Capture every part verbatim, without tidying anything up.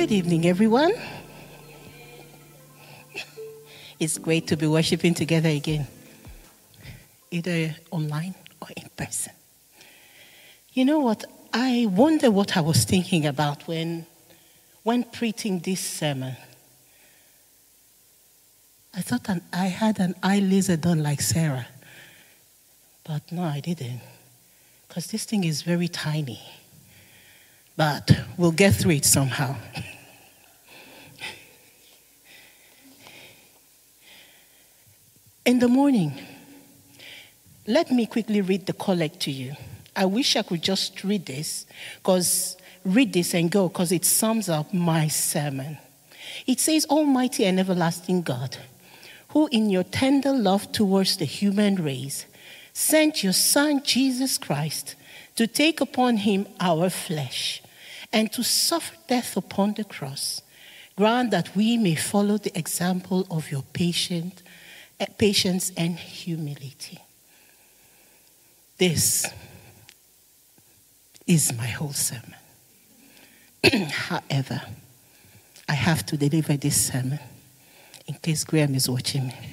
Good evening, everyone. It's great to be worshiping together again, either online or in person. You know what? I wonder what I was thinking about when, when preaching this sermon. I thought an, I had an eye laser done like Sarah, but no, I didn't, because this thing is very tiny. But we'll get through it somehow. In the morning, let me quickly read the collect to you. I wish I could just read this, because read this and go, because it sums up my sermon. It says, Almighty and everlasting God, who in your tender love towards the human race sent your Son, Jesus Christ, to take upon him our flesh and to suffer death upon the cross, grant that we may follow the example of your patient, patience and humility. This is my whole sermon. However, I have to deliver this sermon in case Graham is watching me.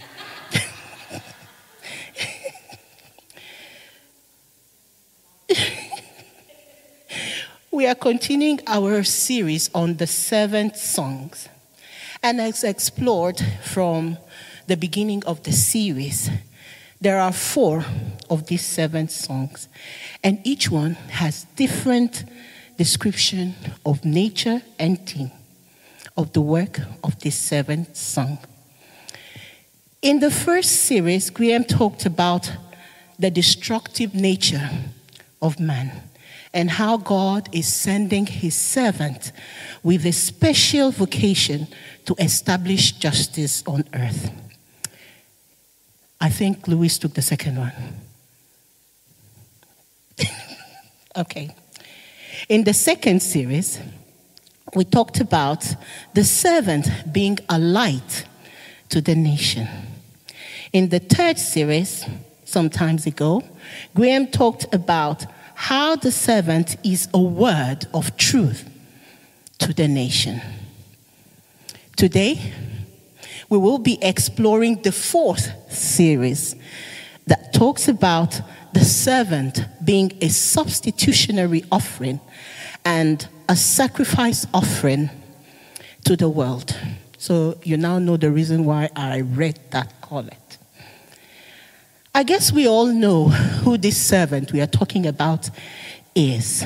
We are continuing our series on the seven songs, and as explored from the beginning of the series, there are four of these seven songs, and each one has different description of nature and theme of the work of this seventh song. In the first series, Graham talked about the destructive nature of man and how God is sending his servant with a special vocation to establish justice on earth. I think Louis took the second one. Okay. In the second series, we talked about the servant being a light to the nation. In the third series, some time ago, Graham talked about how the servant is a word of truth to the nation. Today, we will be exploring the fourth series that talks about the servant being a substitutionary offering and a sacrifice offering to the world. So you now know the reason why I read that collect. I guess we all know who this servant we are talking about is.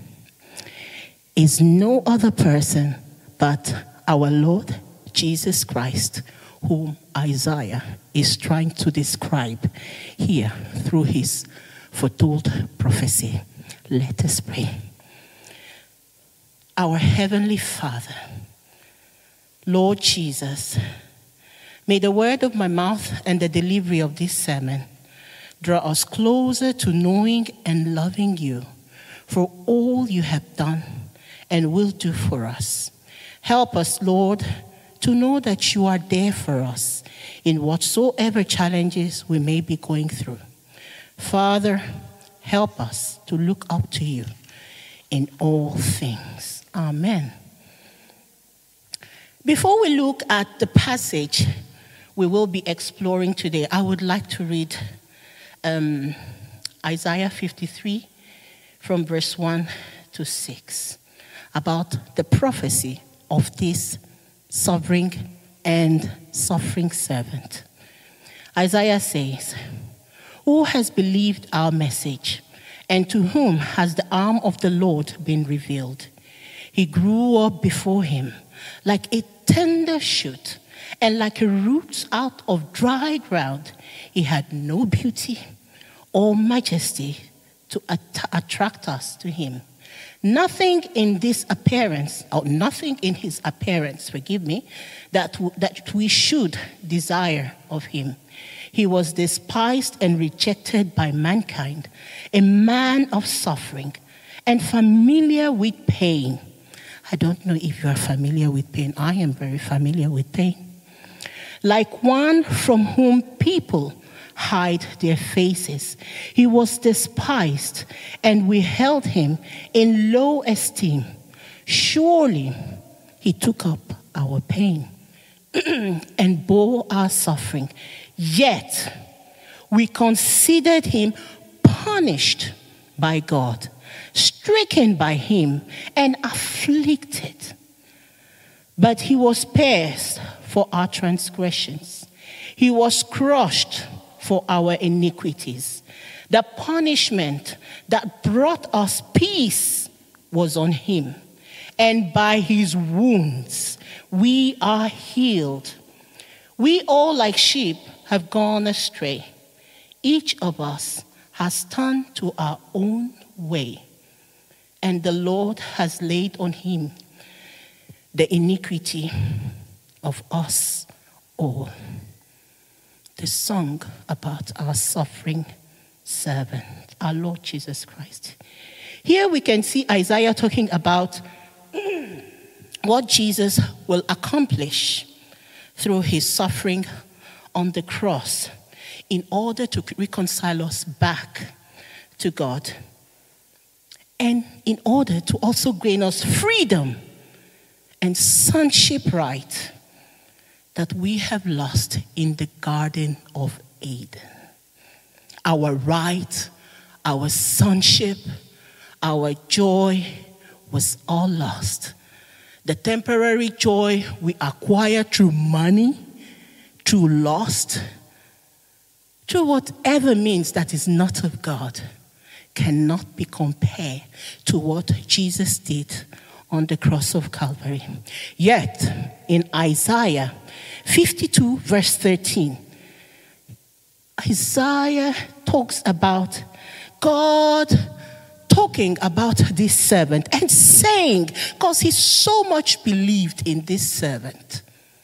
Is no other person but our Lord Jesus Christ, whom Isaiah is trying to describe here through his foretold prophecy. Let us pray. Our Heavenly Father, Lord Jesus, may the word of my mouth and the delivery of this sermon draw us closer to knowing and loving you for all you have done and will do for us. Help us, Lord, to know that you are there for us in whatsoever challenges we may be going through. Father, help us to look up to you in all things. Amen. Before we look at the passage we will be exploring today, I would like to read um, Isaiah fifty-three from verse one to six about the prophecy of this sovereign and suffering servant. Isaiah says, "Who has believed our message, and to whom has the arm of the Lord been revealed? He grew up before him like a tender shoot, and like a root out of dry ground. He had no beauty or majesty to att- attract us to him. Nothing in this appearance, or nothing in his appearance, forgive me, that, w- that we should desire of him. He was despised and rejected by mankind, a man of suffering and familiar with pain." I don't know if you are familiar with pain. I am very familiar with pain. "Like one from whom people hide their faces. He was despised, and we held him in low esteem. Surely he took up our pain and bore our suffering. Yet we considered him punished by God, stricken by him, and afflicted. But he was pierced for our transgressions. He was crushed for our iniquities. The punishment that brought us peace was on him, and by his wounds we are healed. We all, like sheep, have gone astray. Each of us has turned to our own way, and the Lord has laid on him the iniquity of us all. The song about our suffering servant, our Lord Jesus Christ. Here we can see Isaiah talking about what Jesus will accomplish through his suffering on the cross in order to reconcile us back to God, and in order to also gain us freedom and sonship right that we have lost in the Garden of Eden. Our right, our sonship, our joy was all lost. The temporary joy we acquire through money, through lust, through whatever means that is not of God, cannot be compared to what Jesus did on the cross of Calvary. Yet, in Isaiah fifty-two, verse thirteen, Isaiah talks about God talking about this servant and saying, because he so much believed in this servant,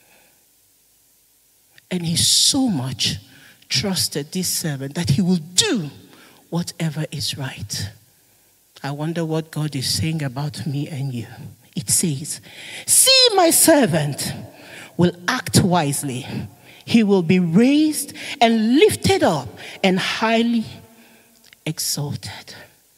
and he so much trusted this servant that he will do whatever is right. I wonder what God is saying about me and you. It says, see, my servant will act wisely. He will be raised and lifted up and highly exalted.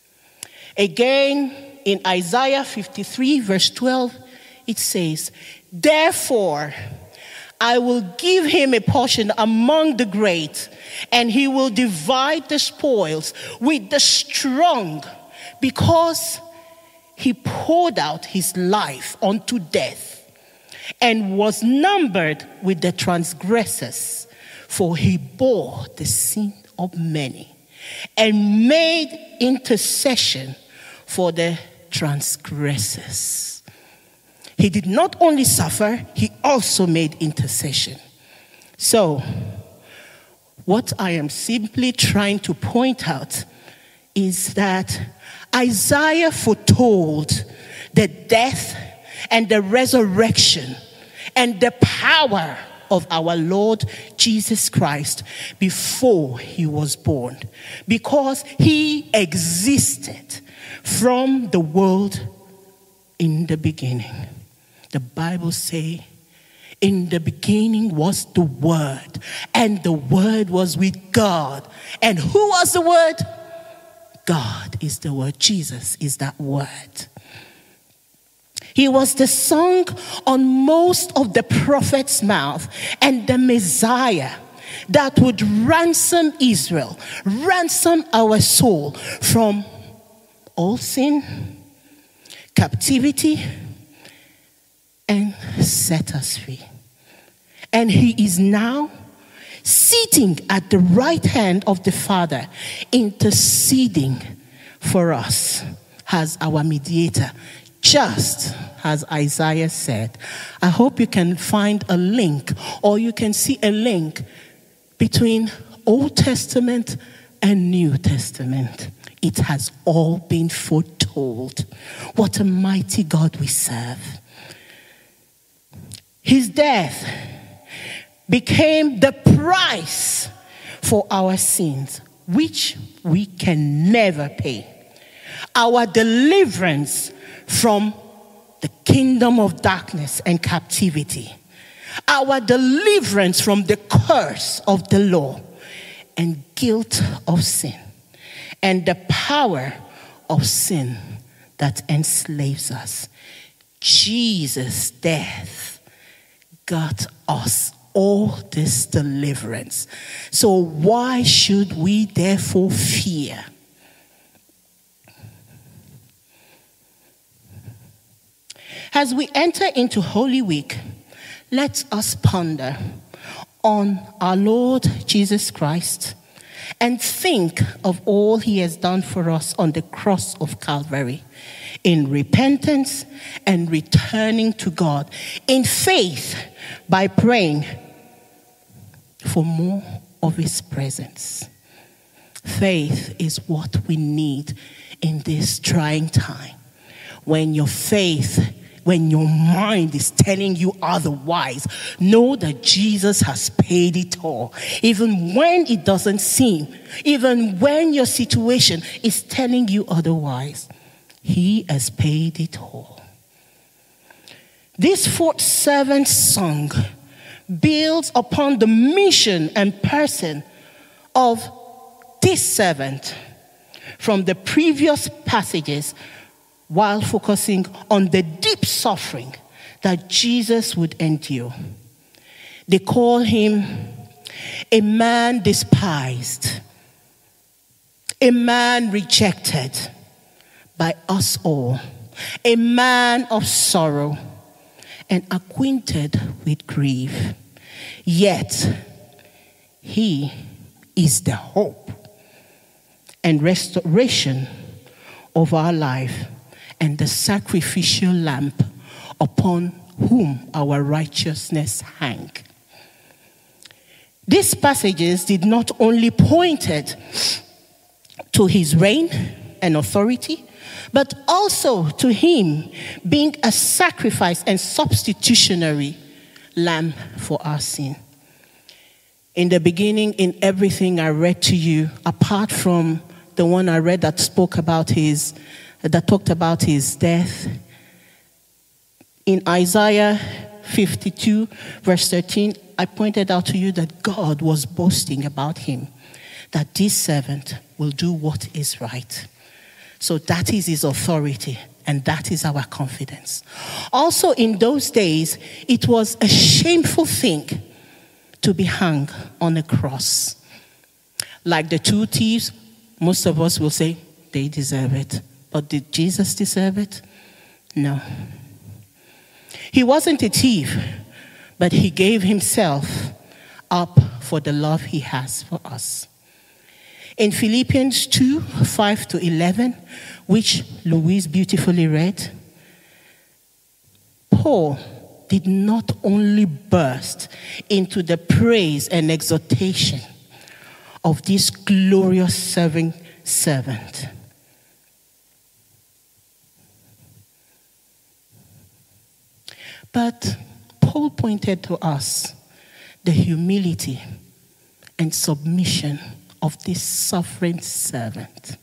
Again, in Isaiah fifty-three, verse twelve, it says, therefore, I will give him a portion among the great, and he will divide the spoils with the strong, because he poured out his life unto death and was numbered with the transgressors, for he bore the sin of many and made intercession for the transgressors. He did not only suffer, he also made intercession. So, what I am simply trying to point out is that Isaiah foretold the death and the resurrection and the power of our Lord Jesus Christ before he was born, because he existed from the world in the beginning. The Bible says, in the beginning was the Word, and the Word was with God. And who was the Word? God is the Word. Jesus is that Word. He was the song on most of the prophets' mouth, and the Messiah that would ransom Israel, ransom our soul from all sin, captivity, and set us free. And he is now sitting at the right hand of the Father, interceding for us as our mediator, just as Isaiah said. I hope you can find a link, or you can see a link between Old Testament and New Testament. It has all been foretold. What a mighty God we serve. His death became the price for our sins, which we can never pay. Our deliverance from the kingdom of darkness and captivity. Our deliverance from the curse of the law and guilt of sin, and the power of sin that enslaves us. Jesus' death got us all this deliverance. So why should we therefore fear? As we enter into Holy Week, let us ponder on our Lord Jesus Christ and think of all he has done for us on the cross of Calvary in repentance and returning to God in faith by praying for more of his presence. Faith is what we need in this trying time. When your faith When your mind is telling you otherwise, know that Jesus has paid it all. Even when it doesn't seem, even when your situation is telling you otherwise, he has paid it all. This fourth servant song builds upon the mission and person of this servant from the previous passages, while focusing on the deep suffering that Jesus would endure. They call him a man despised, a man rejected by us all, a man of sorrow and acquainted with grief. Yet he is the hope and restoration of our life, and the sacrificial lamb upon whom our righteousness hang. These passages did not only pointed to his reign and authority, but also to him being a sacrifice and substitutionary lamb for our sin. In the beginning, in everything I read to you, apart from the one I read that spoke about his that talked about his death. In Isaiah fifty-two, verse thirteen, I pointed out to you that God was boasting about him, that this servant will do what is right. So that is his authority, and that is our confidence. Also, in those days, it was a shameful thing to be hung on a cross. Like the two thieves, most of us will say, they deserve it. But did Jesus deserve it? No. He wasn't a thief, but he gave himself up for the love he has for us. In Philippians two, five to eleven, which Louise beautifully read, Paul did not only burst into the praise and exhortation of this glorious serving servant, but Paul pointed to us the humility and submission of this suffering servant.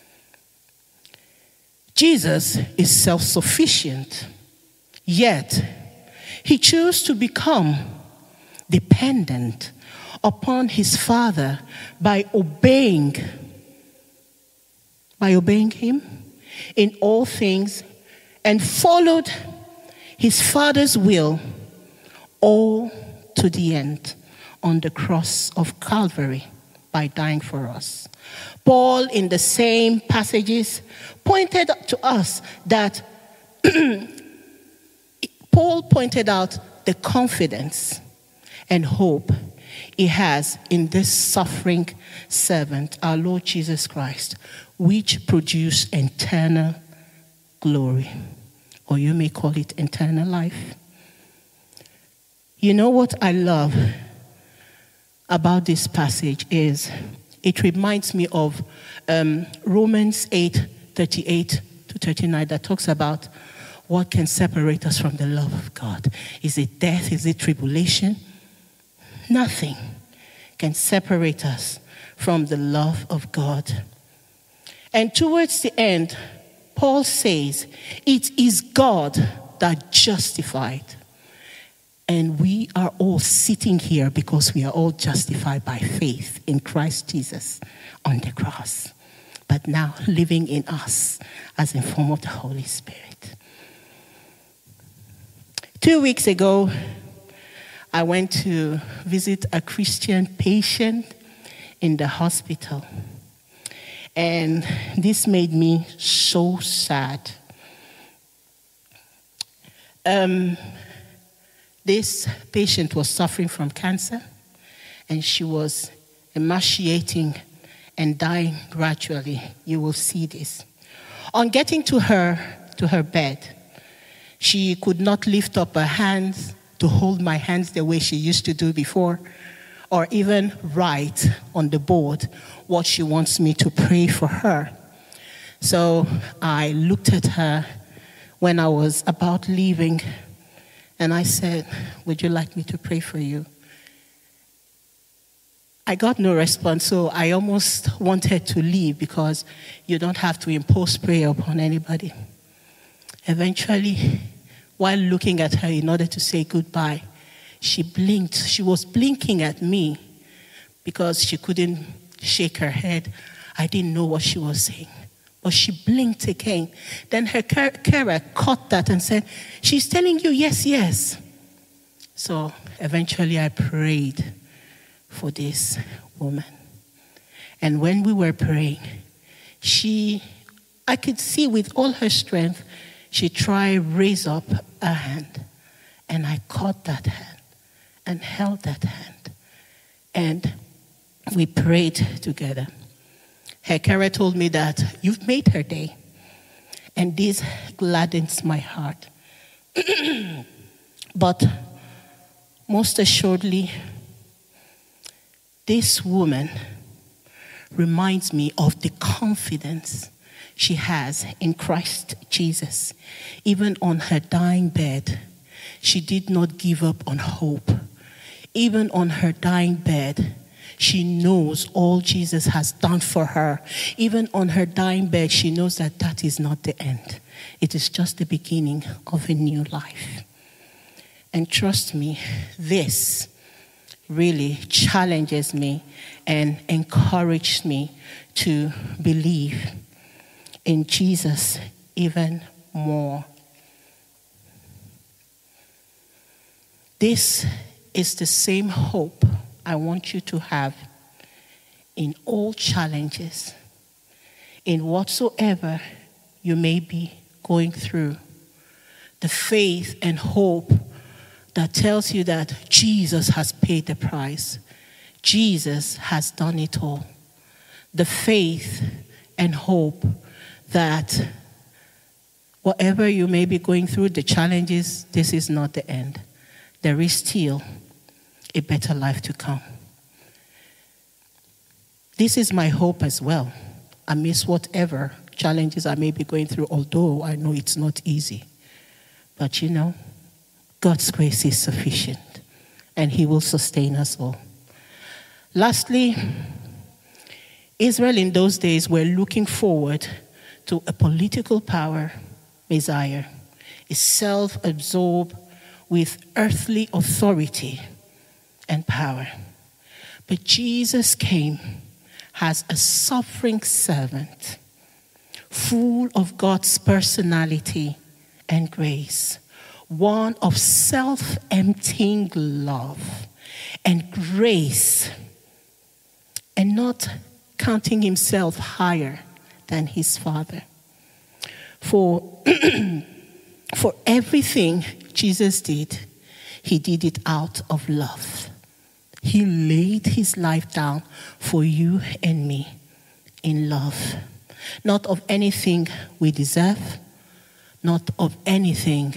Jesus is self-sufficient, yet he chose to become dependent upon his Father by obeying, by obeying him in all things, and followed his Father's will all to the end on the cross of Calvary by dying for us. Paul, in the same passages, pointed to us that Paul pointed out the confidence and hope he has in this suffering servant, our Lord Jesus Christ, which produce eternal glory. Or you may call it eternal life. You know what I love about this passage is it reminds me of um, Romans eight, thirty-eight to thirty-nine that talks about what can separate us from the love of God. Is it death? Is it tribulation? Nothing can separate us from the love of God. And towards the end, Paul says, it is God that justified. And we are all sitting here because we are all justified by faith in Christ Jesus on the cross. But now living in us as in form of the Holy Spirit. Two weeks ago, I went to visit a Christian patient in the hospital. And this made me so sad. Um, this patient was suffering from cancer, and she was emaciating and dying gradually. You will see this. On getting to her, to her bed, she could not lift up her hands to hold my hands the way she used to do before, or even write on the board what she wants me to pray for her. So I looked at her when I was about leaving, and I said, "Would you like me to pray for you?" I got no response, so I almost wanted to leave because you don't have to impose prayer upon anybody. Eventually, while looking at her in order to say goodbye, she blinked. She was blinking at me because she couldn't shake her head. I didn't know what she was saying. But she blinked again. Then her carer caught that and said, "She's telling you yes, yes." So eventually I prayed for this woman. And when we were praying, she, I could see with all her strength, she tried to raise up a hand. And I caught that hand and held that hand. And we prayed together. Her carer told me that you've made her day. And this gladdens my heart. But most assuredly, this woman reminds me of the confidence she has in Christ Jesus. Even on her dying bed, she did not give up on hope. Even on her dying bed, she knows all Jesus has done for her. Even on her dying bed, she knows that that is not the end. It is just the beginning of a new life. And trust me, this really challenges me and encourages me to believe in Jesus even more. This is the same hope I want you to have in all challenges, in whatsoever you may be going through. The faith and hope that tells you that Jesus has paid the price. Jesus has done it all. The faith and hope that whatever you may be going through, the challenges, this is not the end. There is still a better life to come. This is my hope as well, amidst whatever challenges I may be going through, although I know it's not easy. But you know, God's grace is sufficient, and He will sustain us all. Lastly, Israel in those days were looking forward to a political power, Messiah, is self-absorbed with earthly authority and power. But Jesus came as a suffering servant, full of God's personality and grace, one of self-emptying love and grace, and not counting himself higher than his Father. For, for everything Jesus did, he did it out of love. He laid his life down for you and me in love. Not of anything we deserve, not of anything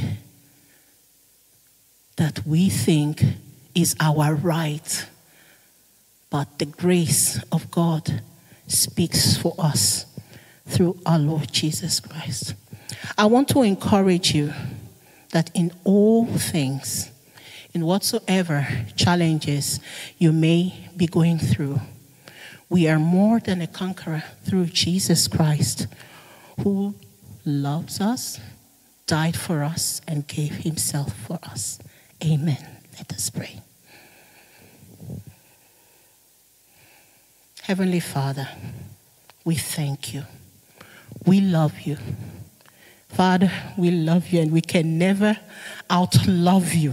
that we think is our right, but the grace of God speaks for us through our Lord Jesus Christ. I want to encourage you that in all things, in whatsoever challenges you may be going through, we are more than a conqueror through Jesus Christ, who loves us, died for us, and gave himself for us. Amen. Let us pray. Heavenly Father, we thank you. We love you. Father, we love you and we can never outlove you.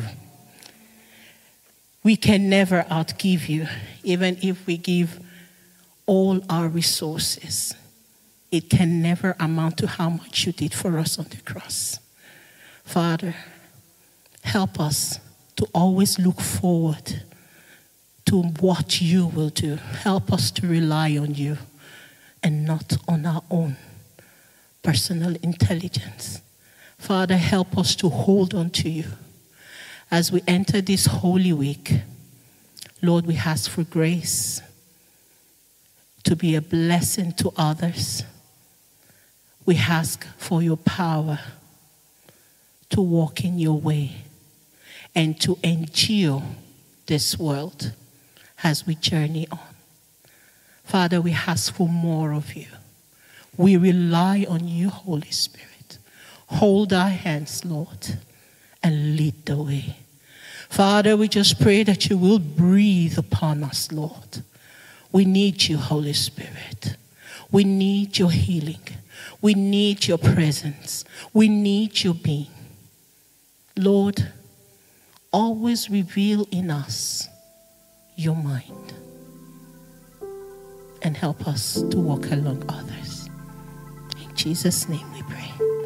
We can never outgive you, even if we give all our resources. It can never amount to how much you did for us on the cross. Father, help us to always look forward to what you will do. Help us to rely on you and not on our own personal intelligence. Father, help us to hold on to you as we enter this holy week. Lord, we ask for grace to be a blessing to others. We ask for your power to walk in your way and to endure this world as we journey on. Father, we ask for more of you. We rely on you, Holy Spirit. Hold our hands, Lord, and lead the way. Father, we just pray that you will breathe upon us, Lord. We need you, Holy Spirit. We need your healing. We need your presence. We need your being. Lord, always reveal in us your mind and help us to walk along others. In Jesus' name we pray.